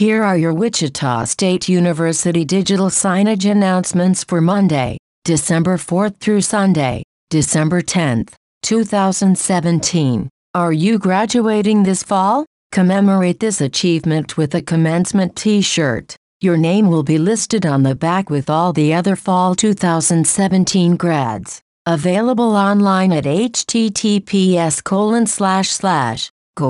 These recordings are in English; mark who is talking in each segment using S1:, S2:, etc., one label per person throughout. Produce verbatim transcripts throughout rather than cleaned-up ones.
S1: Here are your Wichita State University digital signage announcements for Monday, December fourth through Sunday, December tenth, two thousand seventeen. Are you graduating this fall? Commemorate this achievement with a commencement t-shirt. Your name will be listed on the back with all the other fall two thousand seventeen grads. Available online at https colon slash slash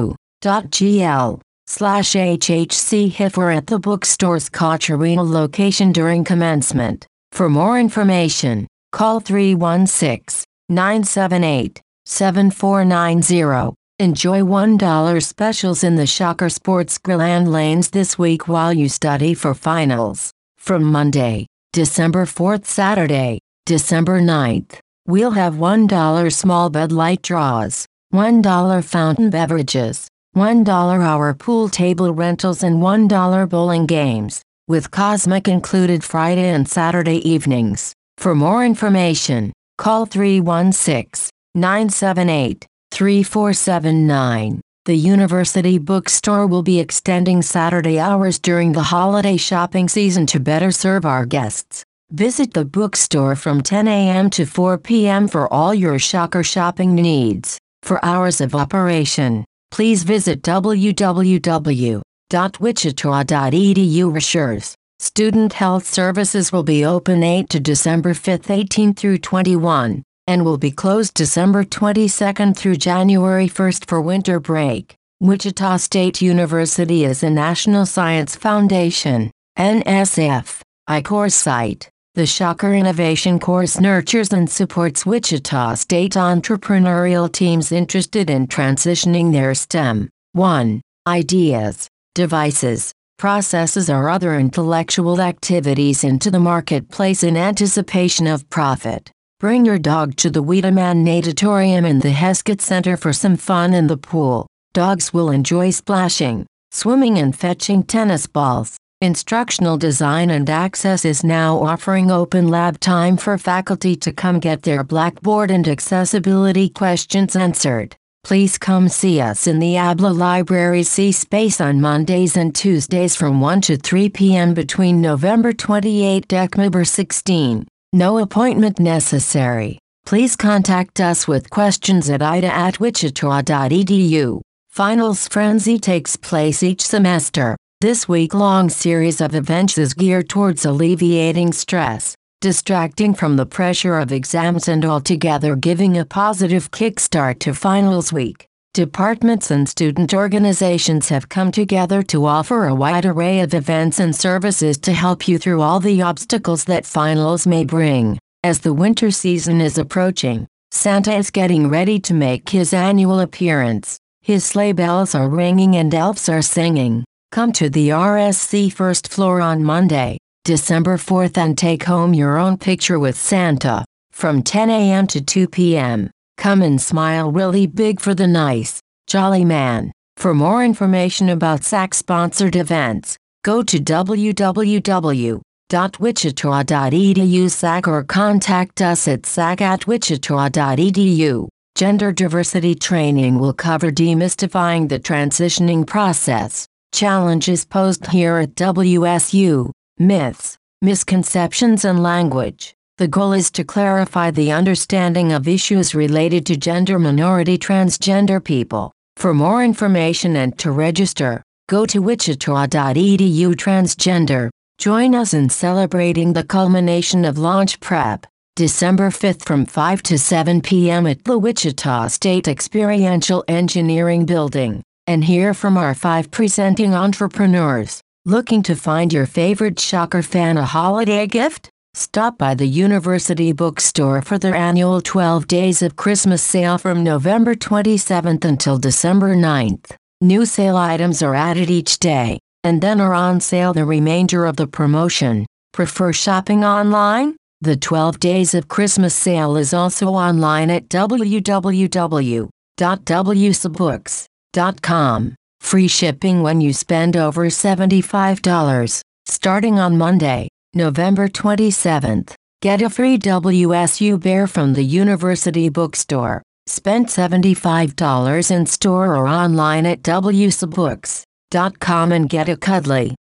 S1: go.gl slash hhchif or at the bookstore's Koch Arena location during commencement. For more information, call three one six, nine seven eight, seven four nine zero. Enjoy one dollar specials in the Shocker Sports Grill and lanes this week while you study for finals. From Monday, December fourth, Saturday, December ninth, we'll have one dollar small Bud Light draws, one dollar fountain beverages, one dollar hour pool table rentals and one dollar bowling games, with Cosmic included Friday and Saturday evenings. For more information, call three one six, nine seven eight, three four seven nine. The University Bookstore will be extending Saturday hours during the holiday shopping season to better serve our guests. Visit the bookstore from ten a m to four p m for all your Shocker shopping needs. For hours of operation, please visit w w w dot wichita dot e d u. Assures Student Health Services will be open eight to December fifth, eighteen through twenty-one, and will be closed December twenty-second through January first for winter break. Wichita State University is a National Science Foundation (N S F) I-course site. The Shocker Innovation Course nurtures and supports Wichita State entrepreneurial teams interested in transitioning their STEM one ideas, devices, processes or other intellectual activities into the marketplace in anticipation of profit. Bring your dog to the Wiedemann Natatorium in the Heskett Center for some fun in the pool. Dogs will enjoy splashing, swimming and fetching tennis balls. Instructional Design and Access is now offering open lab time for faculty to come get their Blackboard and accessibility questions answered. Please come see us in the A B L A Library C space on Mondays and Tuesdays from one to three p m between November twenty-eighth to December sixteenth. No appointment necessary. Please contact us with questions at ida at wichita dot e d u. Finals Frenzy takes place each semester. This week-long series of events is geared towards alleviating stress, distracting from the pressure of exams and altogether giving a positive kickstart to finals week. Departments and student organizations have come together to offer a wide array of events and services to help you through all the obstacles that finals may bring. As the winter season is approaching, Santa is getting ready to make his annual appearance. His sleigh bells are ringing and elves are singing. Come to the R S C first floor on Monday, December fourth and take home your own picture with Santa, from ten a m to two p m Come and smile really big for the nice, jolly man. For more information about S A C-sponsored events, go to w w w dot wichita dot e d u S A C or contact us at sac at wichita dot e d u. Gender diversity training will cover demystifying the transitioning process, challenges posed here at W S U, myths, misconceptions and language. The goal is to clarify the understanding of issues related to gender minority transgender people. For more information and to register, go to wichita dot e d u transgender. Join us in celebrating the culmination of launch prep, December fifth from five to seven p m at the Wichita State Experiential Engineering Building, and hear from our five presenting entrepreneurs. Looking to find your favorite Shocker fan a holiday gift? Stop by the University Bookstore for their annual twelve Days of Christmas sale from November twenty-seventh until December ninth. New sale items are added each day, and then are on sale the remainder of the promotion. Prefer shopping online? The twelve Days of Christmas sale is also online at w w w dot w s books dot com. Free shipping when you spend over seventy-five dollars. Starting on Monday, November twenty-seventh, get a free W S U bear from the University Bookstore. Spend seventy-five dollars in store or online at w s books dot com and get a cuddly,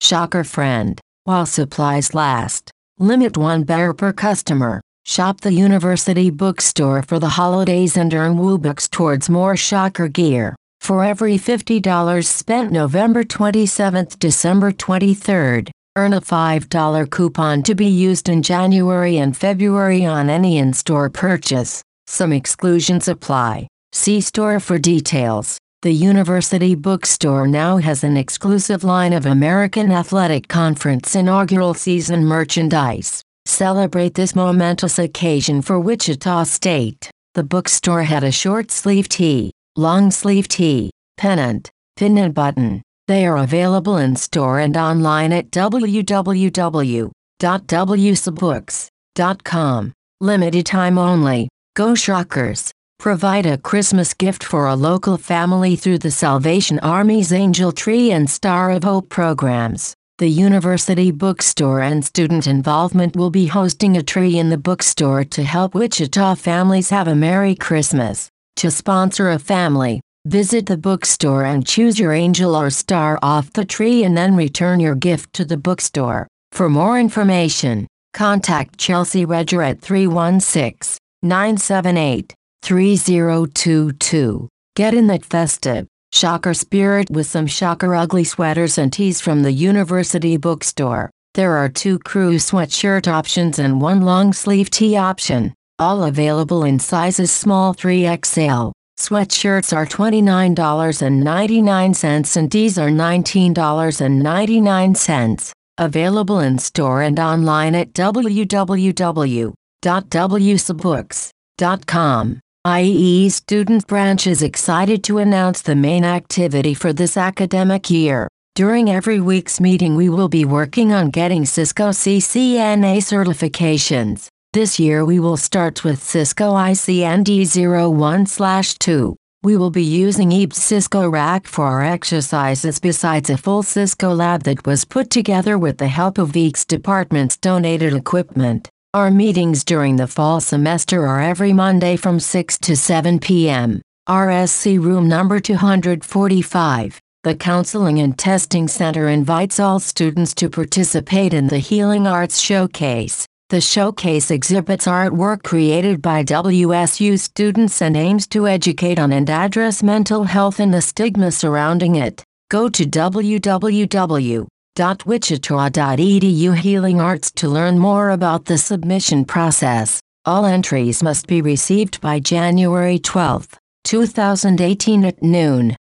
S1: Shocker Friend. While supplies last, limit one bear per customer. Shop the University Bookstore for the holidays and earn WooBooks towards more Shocker gear. For every fifty dollars spent November twenty-seventh to December twenty-third, earn a five dollar coupon to be used in January and February on any in-store purchase. Some exclusions apply. See store for details. The University Bookstore now has an exclusive line of American Athletic Conference inaugural season merchandise. Celebrate this momentous occasion for Wichita State. The bookstore had a short-sleeve tee, long-sleeve tee, pennant, pin and button. They are available in store and online at w w w dot w s books dot com. Limited time only. Go Shockers! Provide a Christmas gift for a local family through the Salvation Army's Angel Tree and Star of Hope programs. The University Bookstore and student involvement will be hosting a tree in the bookstore to help Wichita families have a Merry Christmas. To sponsor a family, visit the bookstore and choose your angel or star off the tree and then return your gift to the bookstore. For more information, contact Chelsea Redger at three one six, nine seven eight, three zero two two. Get in that festive, Shocker spirit with some Shocker ugly sweaters and tees from the University Bookstore. There are two crew sweatshirt options and one long sleeve tee option, all available in sizes small three X L. Sweatshirts are twenty-nine ninety-nine and tees are nineteen ninety-nine. Available in store and online at w w w dot w s books dot com. I E E Student Branch is excited to announce the main activity for this academic year. During every week's meeting we will be working on getting Cisco C C N A certifications. This year we will start with Cisco I C N D zero one slash two. We will be using E B S Cisco Rack for our exercises besides a full Cisco lab that was put together with the help of each department's donated equipment. Our meetings during the fall semester are every Monday from six to seven p m R S C room number two forty-five. The Counseling and Testing Center invites all students to participate in the Healing Arts Showcase. The showcase exhibits artwork created by W S U students and aims to educate on and address mental health and the stigma surrounding it. Go to w w w dot wichita dot e d u Healing Arts to learn more about the submission process. All entries must be received by January twelfth, two thousand eighteen at noon.